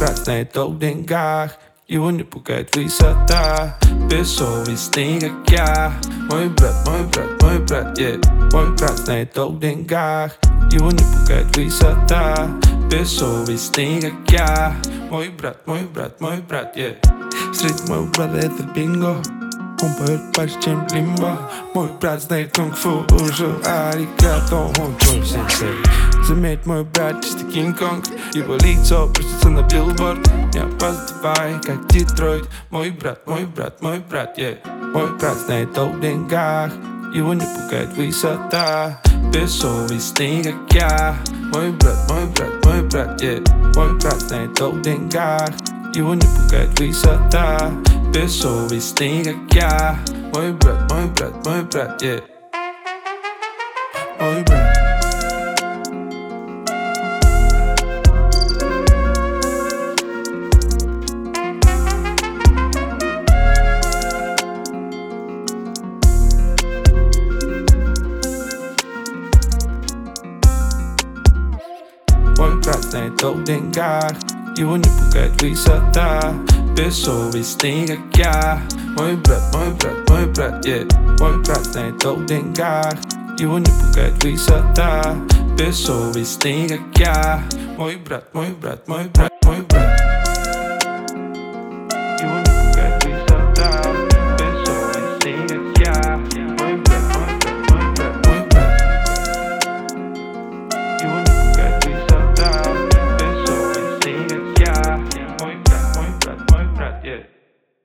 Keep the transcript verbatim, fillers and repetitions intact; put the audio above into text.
брат знает о деньгах, его не пугает высота. Бессовестный, как я. Мой брат, мой брат, мой брат, yeah. Мой брат знает о деньгах, его не пугает высота. Бессовестный, как я. Мой брат, мой брат, мой брат, yeah. Среди моего брата это бинго. Он поет больше, чем лимбо. Мой брат знает кунг-фу, уже аригато, он твой сенсей. Заметь, мой брат чистый Кинг-Конг. Его лицо просится на билборд. Не опаздывай, как Детройт. Мой брат, мой брат, мой брат, yeah. Мой брат знает о деньгах, его не пугает высота. Бессовестный, как я. Мой брат, мой брат, мой брат, yeah. Мой брат знает о деньгах, его не пугает высота. Бессовестный, как я. Мой брат, мой брат, мой брат, yeah. Мой брат. Мой брат знает о деньгах, его не пугает высота. Бессовестный, как я. Мой брат, мой брат, мой брат, yeah. Мой брат знает о деньгах, его не пугает высота. Бессовестный, как я. Мой брат, мой брат, мой брат, мой брат.